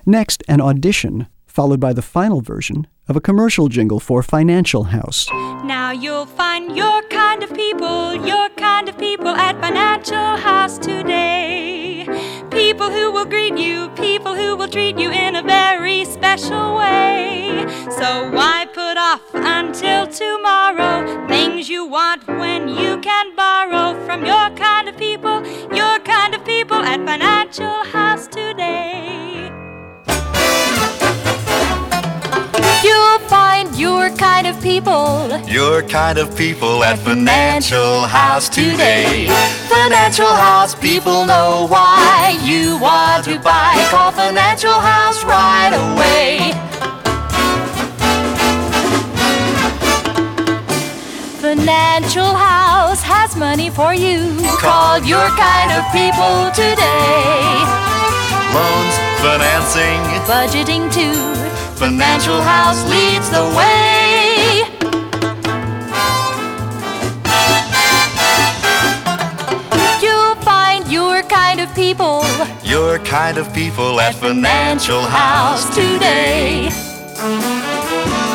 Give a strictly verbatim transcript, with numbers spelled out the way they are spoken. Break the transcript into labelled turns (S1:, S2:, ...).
S1: Next, an audition, followed by the final version of a commercial jingle for Financial House.
S2: Now you'll find your kind of people, your kind of people at Financial House today. People who will greet you, people who will treat you in a very special way. So why put off until tomorrow things you want when you can borrow from your kind of people, your kind of people at Financial House today. You'll find your kind of people,
S3: your kind of people at Financial House today. Financial House people know why you want to buy. Call Financial House right away.
S2: Financial House has money for you.
S3: Call your kind of people today. Loans, financing,
S2: budgeting too.
S3: Financial House leads the way.
S2: You'll find your kind of people,
S3: your kind of people at Financial House today.